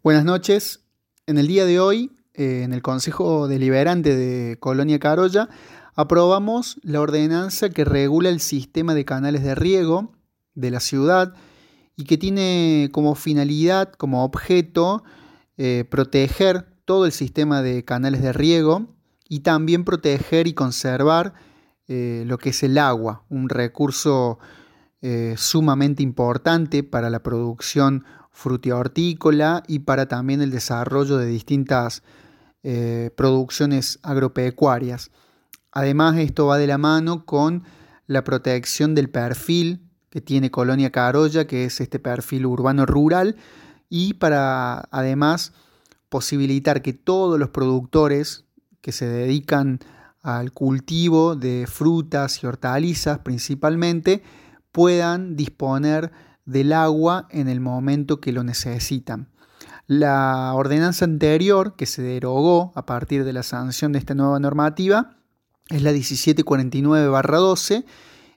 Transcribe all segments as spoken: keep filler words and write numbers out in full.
Buenas noches. En el día de hoy, eh, en el Consejo Deliberante de Colonia Carolla, aprobamos la ordenanza que regula el sistema de canales de riego de la ciudad y que tiene como finalidad, como objeto, eh, proteger todo el sistema de canales de riego y también proteger y conservar eh, lo que es el agua, un recurso eh, sumamente importante para la producción frutihortícola y para también el desarrollo de distintas eh, producciones agropecuarias. Además, esto va de la mano con la protección del perfil que tiene Colonia Carolla, que es este perfil urbano-rural, y para además posibilitar que todos los productores que se dedican al cultivo de frutas y hortalizas principalmente puedan disponer del agua en el momento que lo necesitan. La ordenanza anterior, que se derogó a partir de la sanción de esta nueva normativa, es la diecisiete cuarenta y nueve barra doce,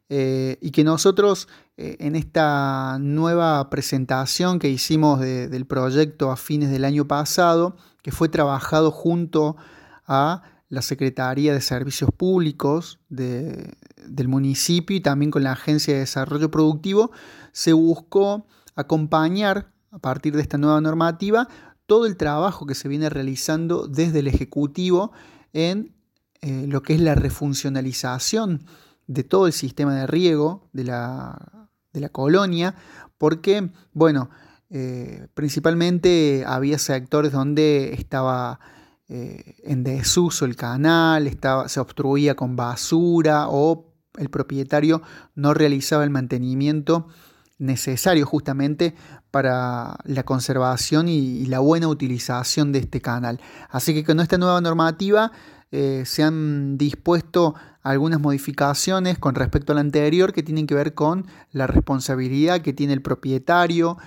eh, y que nosotros eh, en esta nueva presentación que hicimos de, del proyecto a fines del año pasado, que fue trabajado junto a la Secretaría de Servicios Públicos de, del municipio y también con la Agencia de Desarrollo Productivo, se buscó acompañar a partir de esta nueva normativa todo el trabajo que se viene realizando desde el Ejecutivo en eh, lo que es la refuncionalización de todo el sistema de riego de la, de la colonia, porque, bueno, eh, principalmente había sectores donde estaba eh, en desuso el canal, estaba, se obstruía con basura o el propietario no realizaba el mantenimiento necesario justamente para la conservación y, y la buena utilización de este canal. Así que con esta nueva normativa eh, se han dispuesto algunas modificaciones con respecto a la anterior que tienen que ver con la responsabilidad que tiene el propietario.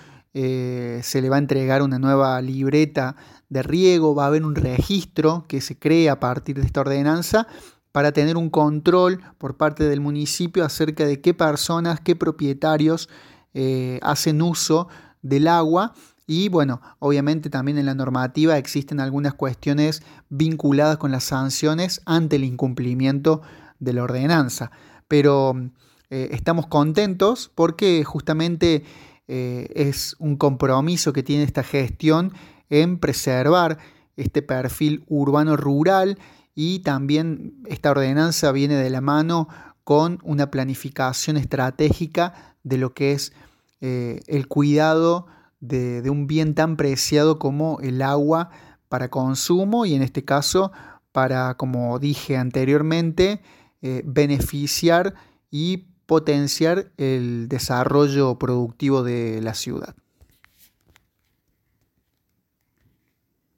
Eh, se le va a entregar una nueva libreta de riego, va a haber un registro que se crea a partir de esta ordenanza para tener un control por parte del municipio acerca de qué personas, qué propietarios eh, hacen uso del agua. Y bueno, obviamente también en la normativa existen algunas cuestiones vinculadas con las sanciones ante el incumplimiento de la ordenanza. Pero eh, estamos contentos porque justamente eh, es un compromiso que tiene esta gestión en preservar este perfil urbano-rural, y también esta ordenanza viene de la mano con una planificación estratégica de lo que es eh, el cuidado de, de un bien tan preciado como el agua para consumo y en este caso para, como dije anteriormente, eh, beneficiar y potenciar el desarrollo productivo de la ciudad.